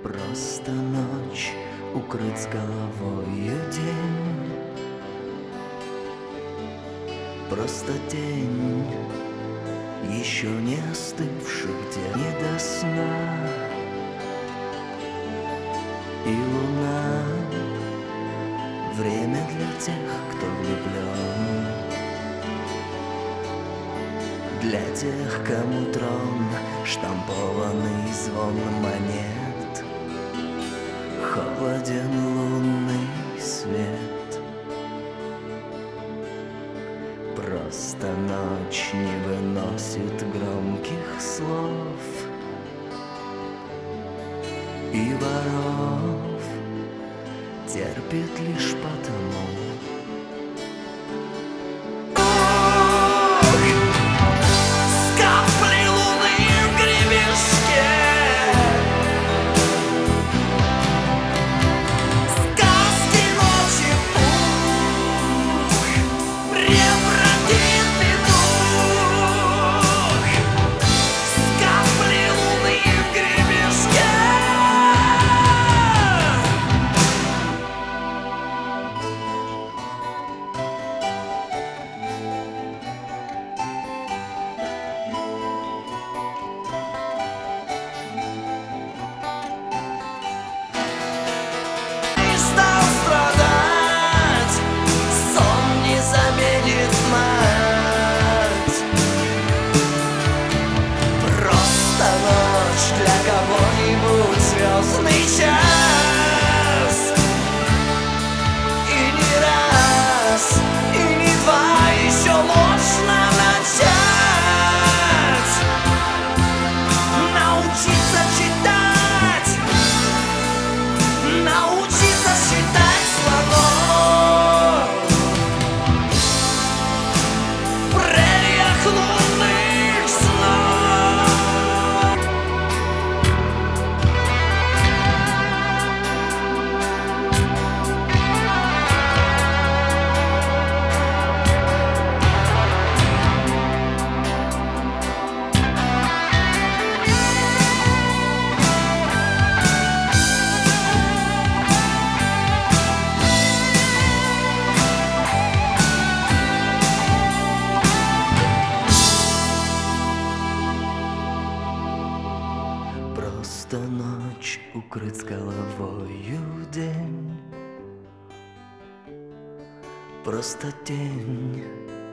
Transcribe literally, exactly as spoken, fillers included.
Просто ночь, укрыт с головою день. Просто день еще не остывших дел, не до сна. И луна — время для тех, кто влюблен, для тех, кому трон — штампованный звон монет, холоден лунный свет. Просто ночь не выносит громких слов и воров терпит лишь потому. Звездный час, и не раз, и не два еще можно начать. Научиться читать, научиться считать слова в прериях лунных снов. Просто ночь, укрыт с головою день. Просто день